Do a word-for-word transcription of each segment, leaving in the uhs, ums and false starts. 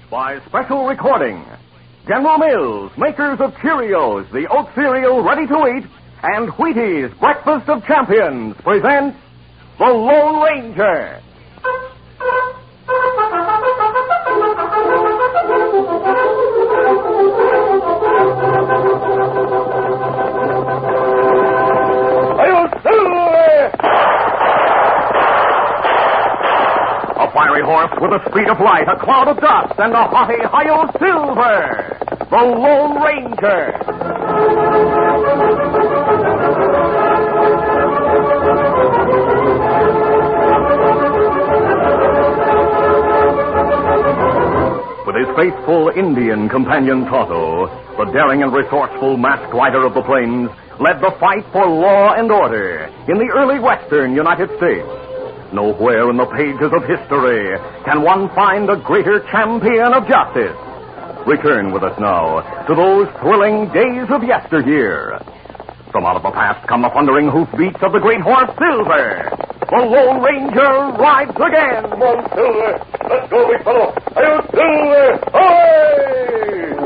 by special recording. General Mills, makers of Cheerios, the oat cereal ready to eat, and Wheaties, breakfast of champions, presents The Lone Ranger. A fiery horse with the speed of light, a cloud of dust, and a haughty Hi-Yo Silver, the Lone Ranger. With his faithful Indian companion Tonto, the daring and resourceful masked rider of the plains led the fight for law and order in the early western United States. Nowhere in the pages of history can one find a greater champion of justice. Return with us now to those thrilling days of yesteryear. From out of the past come the thundering hoofbeats of the great horse Silver. The Lone Ranger rides again. Come on, Silver. Let's go, big fellow. Hi-yo, Silver. Away!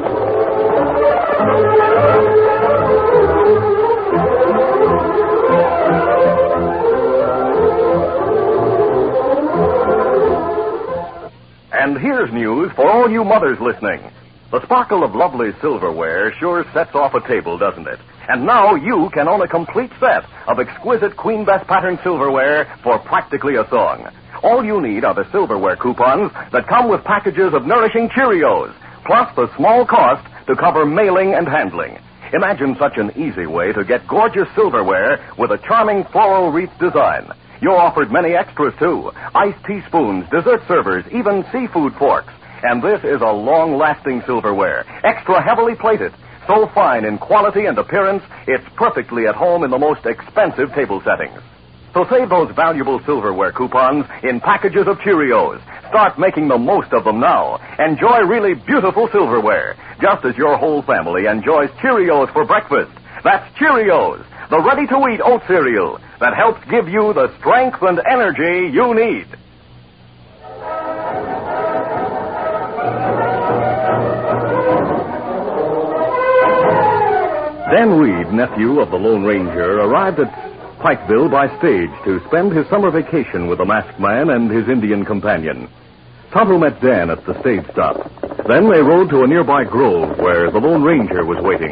And here's news for all you mothers listening. The sparkle of lovely silverware sure sets off a table, doesn't it? And now you can own a complete set of exquisite Queen Bess pattern silverware for practically a song. All you need are the silverware coupons that come with packages of nourishing Cheerios, plus the small cost to cover mailing and handling. Imagine such an easy way to get gorgeous silverware with a charming floral wreath design. You're offered many extras, too. Iced teaspoons, dessert servers, even seafood forks. And this is a long-lasting silverware, extra heavily plated, so fine in quality and appearance, it's perfectly at home in the most expensive table settings. So save those valuable silverware coupons in packages of Cheerios. Start making the most of them now. Enjoy really beautiful silverware, just as your whole family enjoys Cheerios for breakfast. That's Cheerios, the ready-to-eat oat cereal that helps give you the strength and energy you need. Dan Reed, nephew of the Lone Ranger, arrived at Pikeville by stage to spend his summer vacation with the masked man and his Indian companion. Tonto met Dan at the stage stop. Then they rode to a nearby grove where the Lone Ranger was waiting.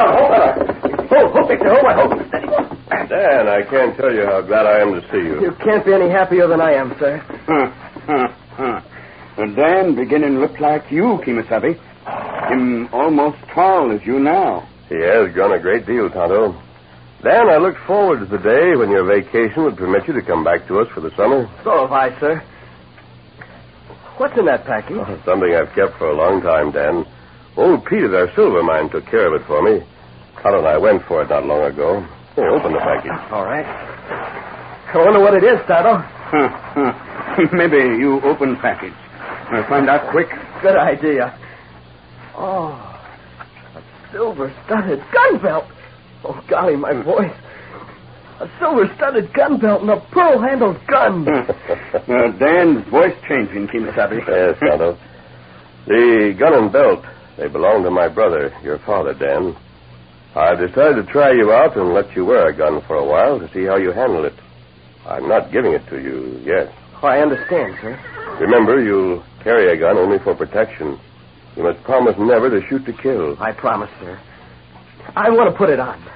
Dan, I can't tell you how glad I am to see you. You can't be any happier than I am, sir. Huh, huh, huh. And Dan beginning to look like you, Kimasabi. Him almost tall as you now. He has grown a great deal, Tonto. Dan, I looked forward to the day when your vacation would permit you to come back to us for the summer. So have I, sir. What's in that package? Oh, something I've kept for a long time, Dan. Old Pete at our silver mine took care of it for me. Tonto and I went for it not long ago. Here, open the package. All right. I wonder what it is, Tonto. Huh, huh. Maybe you open package. I'll find out quick. Good idea. Oh, a silver-studded gun belt. Oh, golly, my voice. A silver-studded gun belt and a pearl-handled gun. uh, Dan's voice changing, Kimasabi. Yes, Tonto. The gun and belt, they belong to my brother, your father, Dan. I've decided to try you out and let you wear a gun for a while to see how you handle it. I'm not giving it to you yet. Oh, I understand, sir. Remember, you'll carry a gun only for protection. You must promise never to shoot to kill. I promise, sir. I want to put it on.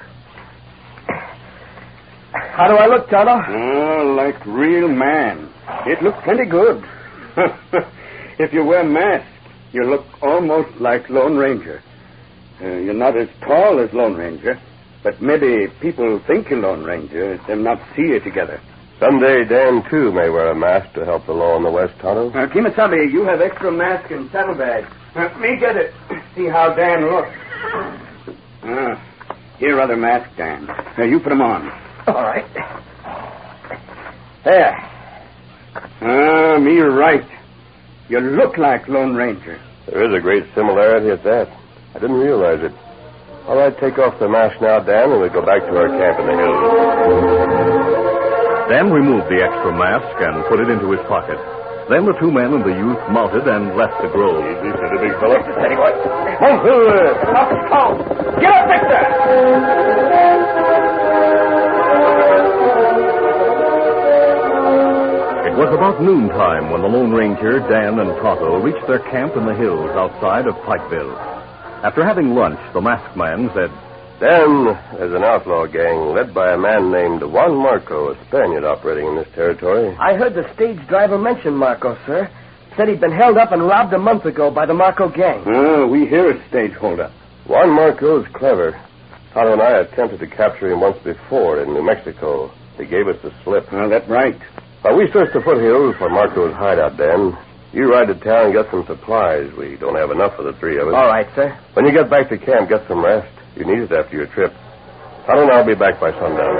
How do I look, Tonto? Oh, like real man. It looks plenty good. If you wear mask, you look almost like Lone Ranger. Uh, you're not as tall as Lone Ranger, but maybe people think you're Lone Ranger if they not see you together. Someday, Dan, too, may wear a mask to help the law in the West, Tonto. Uh, Kimasabi, you have extra mask and saddlebag. Uh, me get it. See how Dan looks. Uh, here are other masks, Dan. Uh, you put them on. All right. There. Ah, uh, me right. You look like Lone Ranger. There is a great similarity at that. I didn't realize it. All right, take off the mask now, Dan, and we'll go back to our camp in the hills. Dan removed the extra mask and put it into his pocket. Then the two men and the youth mounted and left the grove. Easy, steady, big fella. Steady, boy. Move forward. Up, calm. Get up, Victor! It was about noontime when the Lone Ranger, Dan, and Tonto reached their camp in the hills outside of Pikeville. After having lunch, the masked man said, Dan, there's an outlaw gang led by a man named Juan Marco, a Spaniard operating in this territory. I heard the stage driver mention Marco, sir. Said he'd been held up and robbed a month ago by the Marco gang. Oh, we hear a stage holdup. Juan Marco is clever. Tonto and I attempted to capture him once before in New Mexico. He gave us the slip. Well, that's right. Now, we searched the foothills for Marco's hideout, Dan. You ride to town and get some supplies. We don't have enough for the three of us. All right, sir. When you get back to camp, get some rest. You need it after your trip. Tonto and I'll be back by sundown.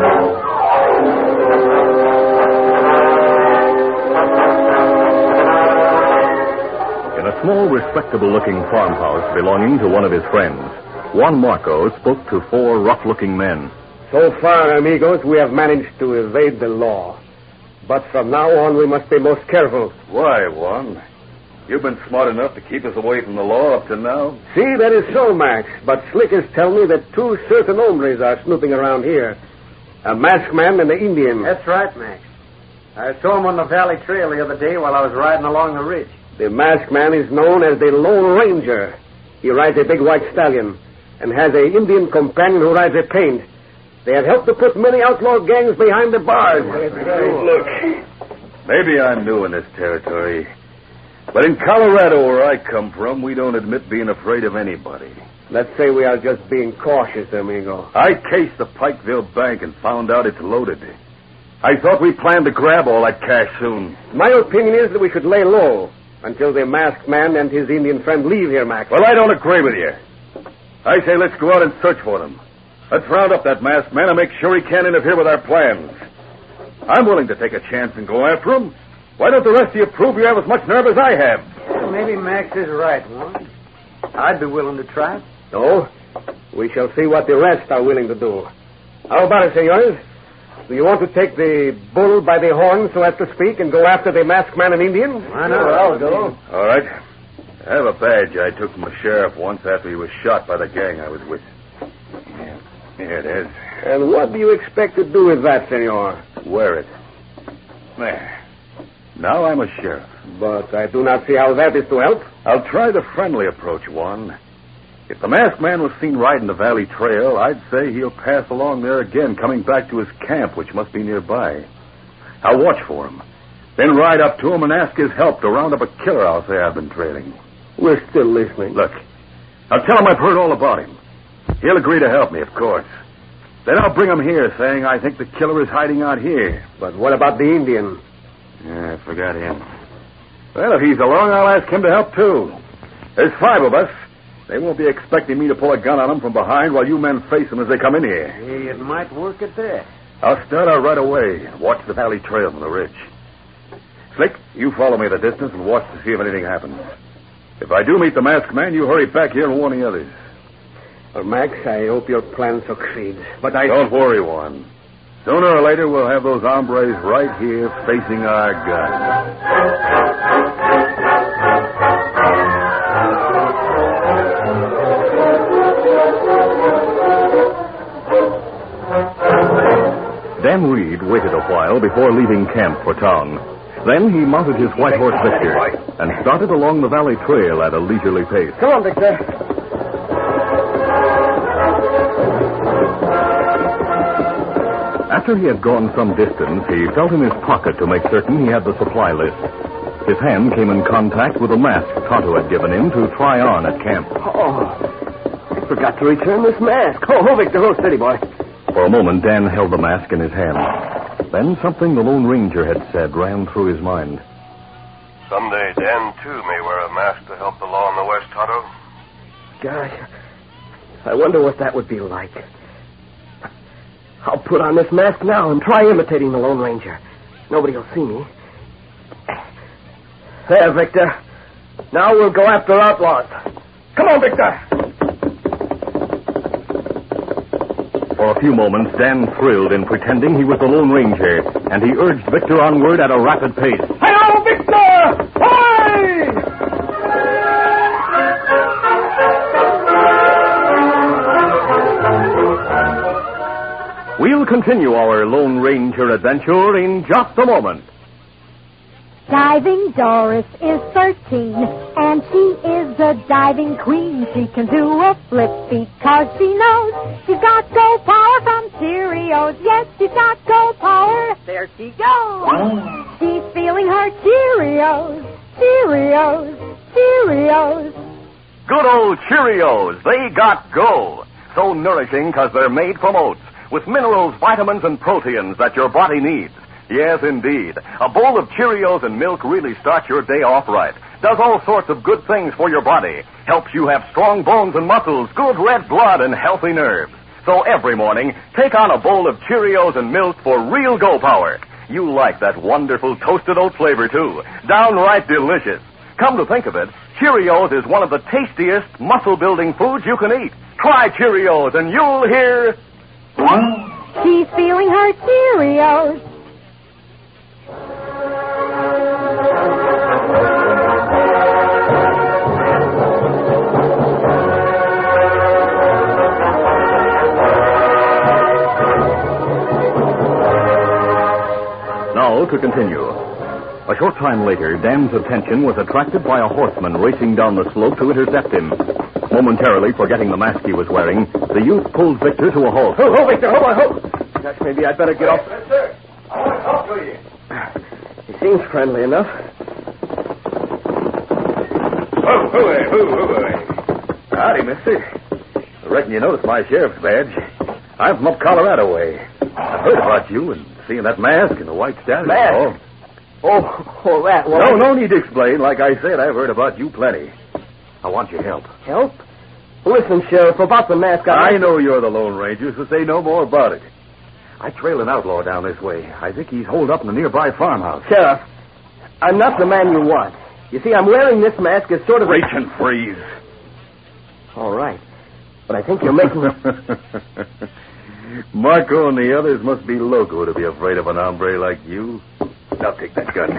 In a small, respectable-looking farmhouse belonging to one of his friends, Juan Marco spoke to four rough-looking men. So far, amigos, we have managed to evade the law. But from now on, we must be most careful. Why, Juan? You've been smart enough to keep us away from the law up to now. See, that is so, Max. But slickers tell me that two certain hombres are snooping around here. A masked man and an Indian. That's right, Max. I saw him on the Valley Trail the other day while I was riding along the ridge. The masked man is known as the Lone Ranger. He rides a big white stallion and has an Indian companion who rides a paint. They have helped to put many outlaw gangs behind the bars. Look, maybe I'm new in this territory, but in Colorado, where I come from, we don't admit being afraid of anybody. Let's say we are just being cautious, amigo. I cased the Pikeville Bank and found out it's loaded. I thought we planned to grab all that cash soon. My opinion is that we should lay low until the masked man and his Indian friend leave here, Max. Well, I don't agree with you. I say let's go out and search for them. Let's round up that masked man and make sure he can't interfere with our plans. I'm willing to take a chance and go after him. Why don't the rest of you prove you have as much nerve as I have? Well, maybe Max is right, Juan. I'd be willing to try it. No, we shall see what the rest are willing to do. How about it, senores? Do you want to take the bull by the horn, so as to speak, and go after the masked man and Indian? Why not? Sure, I'll go. All right. I have a badge I took from the sheriff once after he was shot by the gang I was with. Yeah. Here it is. And what do you expect to do with that, senor? Wear it. There. Now I'm a sheriff. But I do not see how that is to help. I'll try the friendly approach, Juan. If the masked man was seen riding the Valley Trail, I'd say he'll pass along there again, coming back to his camp, which must be nearby. I'll watch for him, then ride up to him and ask his help to round up a killer I'll say I've been trailing. We're still listening. Look, I'll tell him I've heard all about him. He'll agree to help me, of course. Then I'll bring him here, saying I think the killer is hiding out here. But what about the Indian? Yeah, I forgot him. Well, if he's along, I'll ask him to help, too. There's five of us. They won't be expecting me to pull a gun on them from behind while you men face them as they come in here. Hey, it might work at that. I'll start out right away and watch the Valley Trail from the ridge. Slick, you follow me the distance and watch to see if anything happens. If I do meet the masked man, you hurry back here and warn the others. Well, Max, I hope your plan succeeds. But I... Don't worry, Juan. Sooner or later, we'll have those hombres right here facing our guns. Dan Reed waited a while before leaving camp for town. Then he mounted his white horse Victor and started along the Valley Trail at a leisurely pace. Come on, Victor. After he had gone some distance, he felt in his pocket to make certain he had the supply list. His hand came in contact with a mask Tonto had given him to try on at camp. Oh, I forgot to return this mask. Oh, oh Victor, hold steady, boy. For a moment, Dan held the mask in his hand. Then something the Lone Ranger had said ran through his mind. Someday, Dan, too, may wear a mask to help the law in the West, Tonto. Gosh, I wonder what that would be like. I'll put on this mask now and try imitating the Lone Ranger. Nobody will see me. There, Victor. Now we'll go after outlaws. Come on, Victor. For a few moments, Dan thrilled in pretending he was the Lone Ranger, and he urged Victor onward at a rapid pace. Hello, Victor! continue our Lone Ranger adventure in just a moment. Diving Doris is thirteen, and she is the diving queen. She can do a flip because she knows she's got go power from Cheerios. Yes, she's got go power. There she goes. She's feeling her Cheerios, Cheerios, Cheerios. Good old Cheerios. They got go. So nourishing because they're made from oats, with minerals, vitamins, and proteins that your body needs. Yes, indeed. A bowl of Cheerios and milk really starts your day off right. Does all sorts of good things for your body. Helps you have strong bones and muscles, good red blood, and healthy nerves. So every morning, take on a bowl of Cheerios and milk for real go power. You like that wonderful toasted oat flavor, too. Downright delicious. Come to think of it, Cheerios is one of the tastiest muscle-building foods you can eat. Try Cheerios and you'll hear... She's feeling her Cheerios. Now to continue. A short time later, Dan's attention was attracted by a horseman racing down the slope to intercept him. Momentarily forgetting the mask he was wearing, the youth pulled Victor to a halt. Oh, oh, Victor, hold on, hold. Gosh, maybe I'd better get off. Yes, sir. I want to talk to you. He seems friendly enough. Oh, hooey, hoo, hooey. Howdy, mister. I reckon you noticed my sheriff's badge. I'm from up Colorado way. I heard about you and seeing that mask and the white stallion. Mask? Oh, oh, that one. No, no need to explain. Like I said, I've heard about you plenty. I want your help. Help? Listen, Sheriff, about the mask... I, I know you're the Lone Ranger, so say no more about it. I trailed an outlaw down this way. I think he's holed up in a nearby farmhouse. Sheriff, I'm not the man you want. You see, I'm wearing this mask as sort of... Reach and freeze. All right. But I think you're making... Marco and the others must be loco to be afraid of an hombre like you. Now take that gun.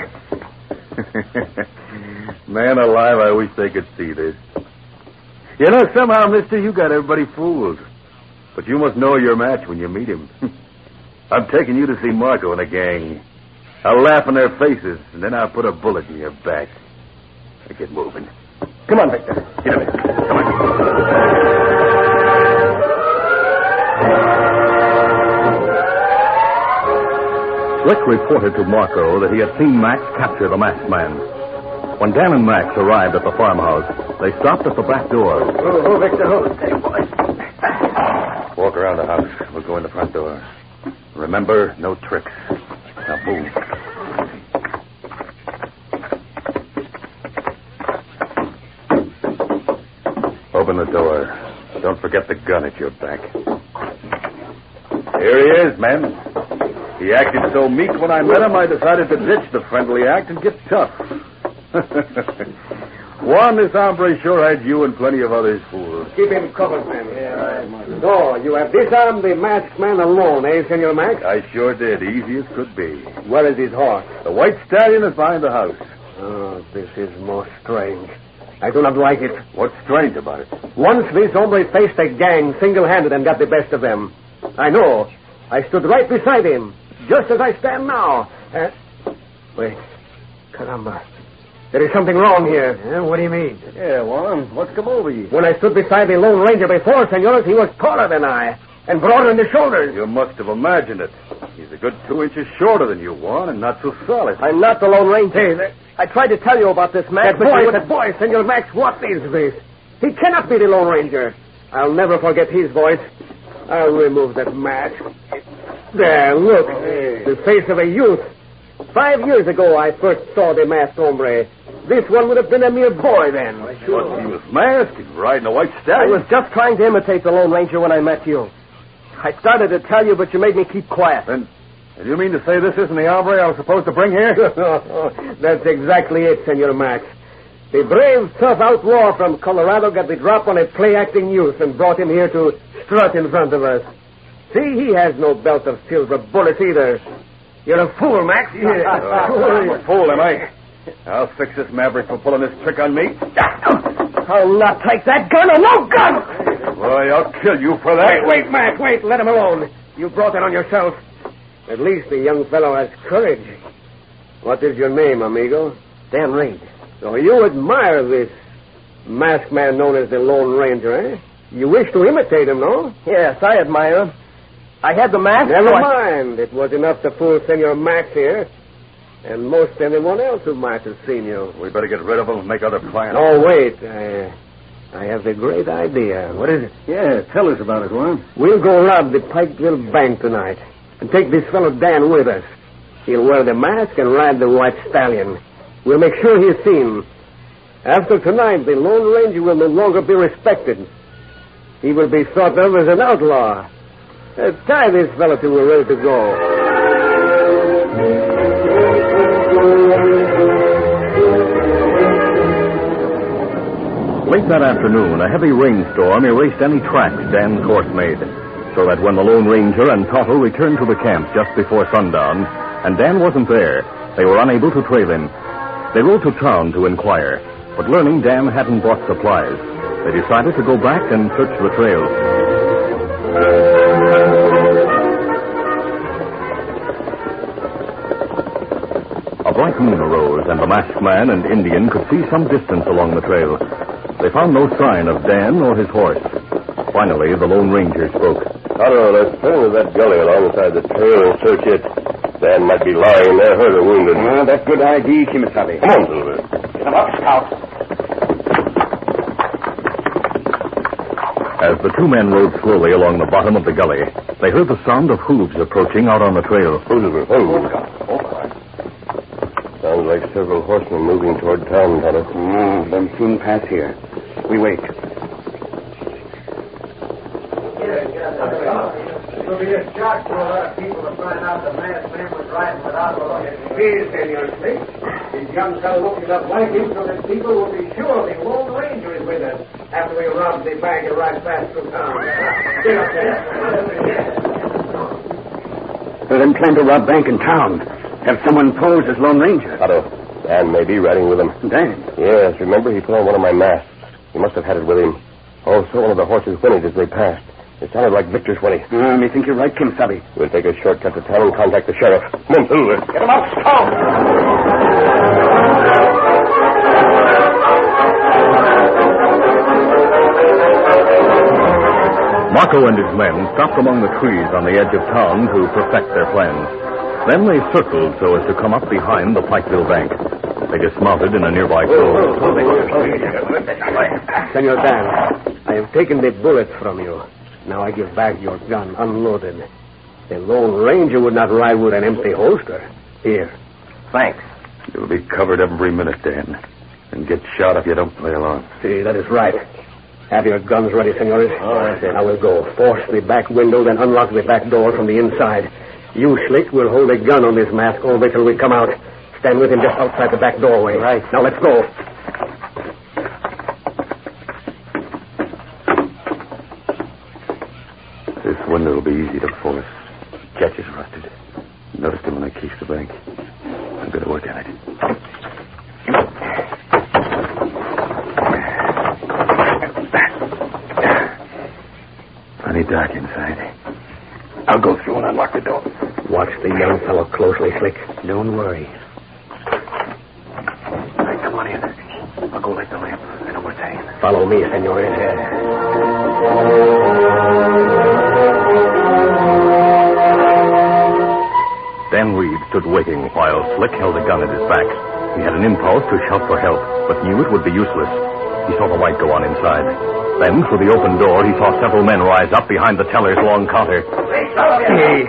Man alive, I wish they could see this. You know, somehow, mister, you got everybody fooled. But you must know your match when you meet him. I'm taking you to see Marco and the gang. I'll laugh in their faces, and then I'll put a bullet in your back. Now get moving. Come on, Victor. Get him in. Come on. Slick reported to Marco that he had seen Max capture the masked man. When Dan and Max arrived at the farmhouse, they stopped at the back door. Oh, oh Victor, hold. Hey, boy. Walk around the house. We'll go in the front door. Remember, no tricks. Now move. Open the door. Don't forget the gun at your back. Here he is, men. He acted so meek when I met him, I decided to ditch the friendly act and get tough. Juan, this hombre sure had you and plenty of others fooled. Keep him covered, man. Yeah, so, you have disarmed the masked man alone, eh, Senor Max? I sure did, easy as could be. Where is his horse? The white stallion is behind the house. Oh, this is most strange. I do not like it. What's strange about it? Once this hombre faced a gang single-handed and got the best of them. I know. I stood right beside him, just as I stand now. Uh, wait. Caramba. There is something wrong here. Yeah, what do you mean? Yeah, Juan, what's come over you? When I stood beside the Lone Ranger before, senores, he was taller than I and broader in the shoulders. You must have imagined it. He's a good two inches shorter than you, Juan, and not so solid. I'm not the Lone Ranger. Hey, that, I tried to tell you about this, Max. That boy, that boy, Senor Max, what is this? He cannot be the Lone Ranger. I'll never forget his voice. I'll remove that mask. There, look. Hey. The face of a youth. Five years ago, I first saw the masked hombre. This one would have been a mere boy then. Sure. But he was masked. He was riding a white stallion. I was just trying to imitate the Lone Ranger when I met you. I started to tell you, but you made me keep quiet. And, and you mean to say this isn't the hombre I was supposed to bring here? That's exactly it, Senor Max. The brave, tough outlaw from Colorado got the drop on a play-acting youth and brought him here to strut in front of us. See, he has no belt of silver bullets either. You're a fool, Max. Yeah. Uh, I'm a fool, am I? I'll fix this maverick for pulling this trick on me. I'll not take that gun or no gun! Boy, I'll kill you for that. Wait, wait, Max, wait. Let him alone. You brought it on yourself. At least the young fellow has courage. What is your name, amigo? Dan Reed. So you admire this masked man known as the Lone Ranger, eh? You wish to imitate him, no? Yes, I admire him. I had the mask. Never so I... mind. It was enough to fool Senor Max here. And most anyone else who might have seen you. We better get rid of him and make other plans. Oh, wait. I, I have the great idea. What is it? Yeah, tell us about it, Juan. We'll go rob the Pikeville Bank tonight and take this fellow Dan with us. He'll wear the mask and ride the white stallion. We'll make sure he's seen. After tonight, the Lone Ranger will no longer be respected. He will be thought of as an outlaw. Uh, tie this fellow till we're ready to go. Late that afternoon, a heavy rainstorm erased any tracks Dan's horse made, so that when the Lone Ranger and Tonto returned to the camp just before sundown, and Dan wasn't there, they were unable to trail him. They rode to town to inquire, but learning Dan hadn't brought supplies, they decided to go back and search the trail. A bright moon arose, and the masked man and Indian could see some distance along the trail. They found no sign of Dan or his horse. Finally, the Lone Ranger spoke. Tonto, let's turn to that gully alongside the trail and search it. Dan might be lying there, hurt or wounded. Well, that's good idea, Kimasabi. Come on, Silver. Get him up, Scout. As the two men rode slowly along the bottom of the gully, they heard the sound of hooves approaching out on the trail. Silver, hold. Sounds like several horsemen moving toward town, Tonto. Oh, they'll soon pass here. We wait. It will be a shock to a lot of people to find out the masked man was riding without a lawyer. Please, Senor Slick. This young fellow looking up like him so that people will be sure the Lone Ranger is with us after we rob the bank and ride fast through town. Get up there. Let them plan to rob bank in town. Have someone pose as Lone Ranger. Tonto, Dan may be riding with him. Dan? Yes, remember he put on one of my masks. He must have had it with him. Also, one of the horses whinnied as they passed. It sounded like Victor's whinny. Uh, me think you're right, Kimasabi. We'll take a shortcut to town and contact the sheriff. Come on, Silver. Get him up, Scout! Marco and his men stopped among the trees on the edge of town to perfect their plans. Then they circled so as to come up behind the Pikeville Bank. They dismounted in a nearby grove. Senor Dan, I have taken the bullets from you. Now I give back your gun unloaded. The Lone Ranger would not ride with an empty holster. Here. Thanks. You'll be covered every minute, Dan. And get shot if you don't play along. See, that is right. Have your guns ready, senores. All right, then. I will go. Force the back window, then unlock the back door from the inside. You, Slick, will hold a gun on this mask all the way till we come out. Stand with him just outside the back doorway. Right. Now let's go. This window will be easy to force. Catch is rusted. Noticed him when I cased the bank. I'm going to work on it. Plenty dark inside. I'll go through and unlock the door. Watch the young fellow closely, Slick. Don't worry. All right, come on in. I'll go light the lamp. I know where it's hanging. Follow me, senores. Dan Reed stood waiting while Slick held a gun at his back. He had an impulse to shout for help, but knew it would be useless. He saw the light go on inside. Then, through the open door, he saw several men rise up behind the teller's long counter. Hey.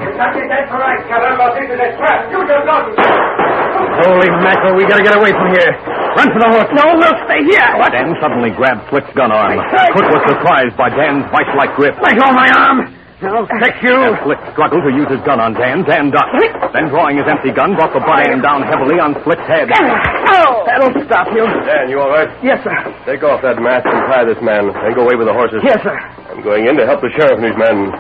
Holy mackerel, we gotta get away from here. Run for the horse. No, we'll stay here. What? Dan suddenly grabbed Slick's gun arm. Quick was surprised by Dan's vice-like grip. Let go of my arm. I'll fix you. As Slick struggled to use his gun on Dan, Dan ducked. Then, drawing his empty gun, brought the butt end down heavily on Slick's head. Oh, that'll stop you. Dan, you all right? Yes, sir. Take off that mask and tie this man. Then go away with the horses. Yes, sir. I'm going in to help the sheriff and his men.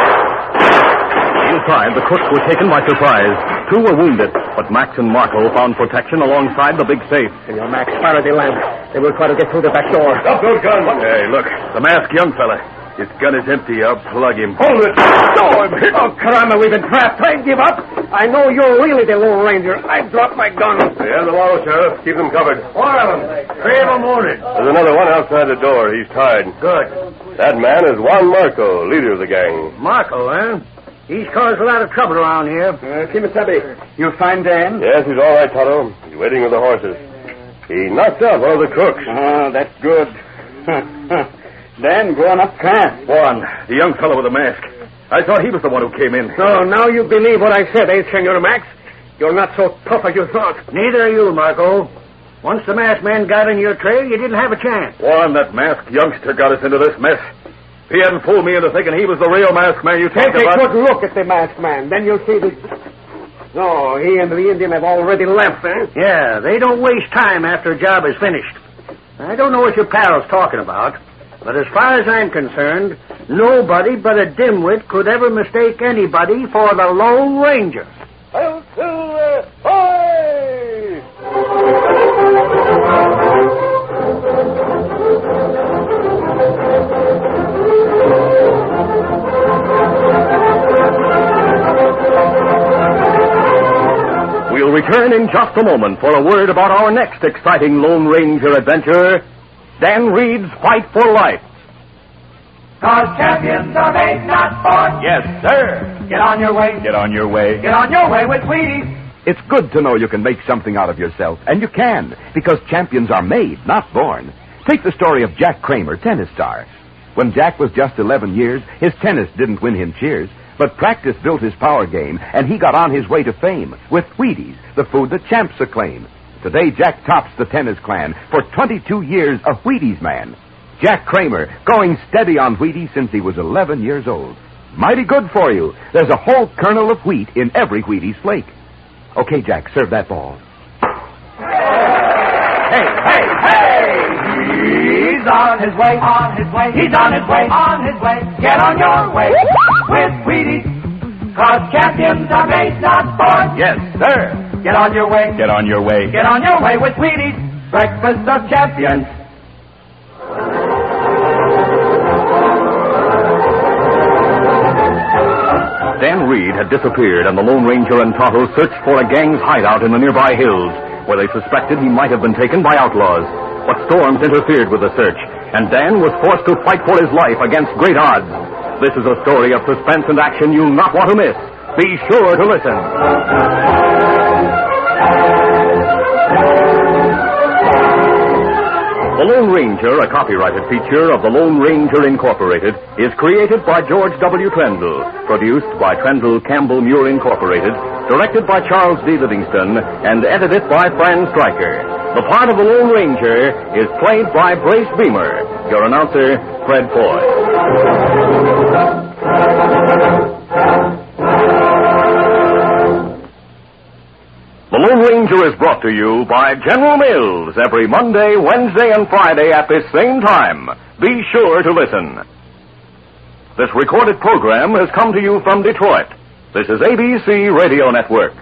Inside, the crooks were taken by surprise. Two were wounded, but Max and Marco found protection alongside the big safe. Senor Max, fire the lamp. They will try to get through the back door. Stop those guns. Hey, look. The masked young fella. His gun is empty. I'll plug him. Hold it. Oh, I'm hit. Oh, caramba, we've been trapped. I give up. I know you're really the Lone Ranger. I dropped my gun. They have the law, Sheriff. Keep them covered. Four of them. Three of them wounded. There's another one outside the door. He's tied. Good. That man is Juan Marco, leader of the gang. Marco, eh? He's caused a lot of trouble around here. Uh, Kimasabi, you find Dan? Yes, he's all right, Tonto. He's waiting with the horses. He knocked out one of the crooks. Oh, that's good. Dan, going up fast. Juan, the young fellow with the mask. I thought he was the one who came in. So now you believe what I said, eh, Senor Max? You're not so tough as you thought. Neither are you, Marco. Once the masked man got in your trail, you didn't have a chance. Juan, that masked youngster got us into this mess. He hadn't fooled me into thinking he was the real masked man you talked Take about. a good look at the masked man. Then you'll see the... No, he and the Indian have already left, eh? Yeah, they don't waste time after a job is finished. I don't know what your pal's talking about, but as far as I'm concerned, nobody but a dimwit could ever mistake anybody for the Lone Ranger. Hail Silver! Hoy! We'll return in just a moment for a word about our next exciting Lone Ranger adventure, Dan Reed's Fight for Life. Cause champions are made, not born. Yes, sir. Get on your way. Get on your way. Get on your way with Wheaties. It's good to know you can make something out of yourself, and you can, because champions are made, not born. Take the story of Jack Kramer, tennis star. When Jack was just eleven years, his tennis didn't win him cheers, but practice built his power game, and he got on his way to fame with Wheaties, the food that champs acclaim. Today, Jack tops the tennis clan for twenty-two years a Wheaties man. Jack Kramer, going steady on Wheaties since he was eleven years old. Mighty good for you. There's a whole kernel of wheat in every Wheaties flake. Okay, Jack, serve that ball. Hey, hey, hey! He's on his way, on his way. He's on his way, on his way. Get on your way with Wheaties. Cause champions are made, not born. Yes, sir. Get on your way. Get on your way. Get on your way with Wheaties. Breakfast of champions. Dan Reed had disappeared, and the Lone Ranger and Tonto searched for a gang's hideout in the nearby hills, where they suspected he might have been taken by outlaws. But storms interfered with the search, and Dan was forced to fight for his life against great odds. This is a story of suspense and action you'll not want to miss. Be sure to listen. The Lone Ranger, a copyrighted feature of the Lone Ranger Incorporated, is created by George W. Trendle, produced by Trendle Campbell Muir Incorporated, directed by Charles D. Livingston, and edited by Fran Stryker. The part of the Lone Ranger is played by Brace Beamer. Your announcer, Fred Foy. The Lone Ranger is brought to you by General Mills every Monday, Wednesday, and Friday at this same time. Be sure to listen. This recorded program has come to you from Detroit. This is A B C Radio Network.